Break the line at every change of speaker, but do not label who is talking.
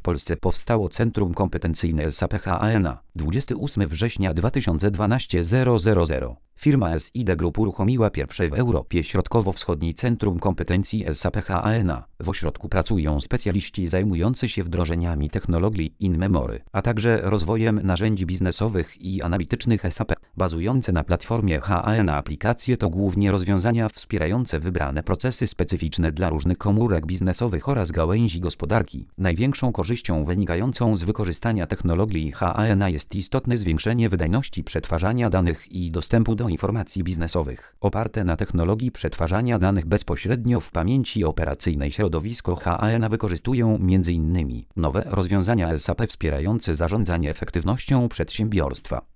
Polsce powstało Centrum Kompetencyjne SAP HANA 28 września 2012 000. Firma SID Group uruchomiła pierwsze w Europie Środkowo-Wschodniej Centrum Kompetencji SAP HANA. W ośrodku pracują specjaliści zajmujący się wdrożeniami technologii in-memory, a także rozwojem narzędzi biznesowych i analitycznych SAP. Bazujące na platformie HANA aplikacje to głównie rozwiązania wspierające wybrane procesy specyficzne dla różnych komórek biznesowych oraz gałęzi gospodarki. Największą korzyścią wynikającą z wykorzystania technologii HANA jest istotne zwiększenie wydajności przetwarzania danych i dostępu do informacji biznesowych. Oparte na technologii przetwarzania danych bezpośrednio w pamięci operacyjnej środowisko HANA wykorzystują m.in. nowe rozwiązania SAP wspierające zarządzanie efektywnością przedsiębiorstwa.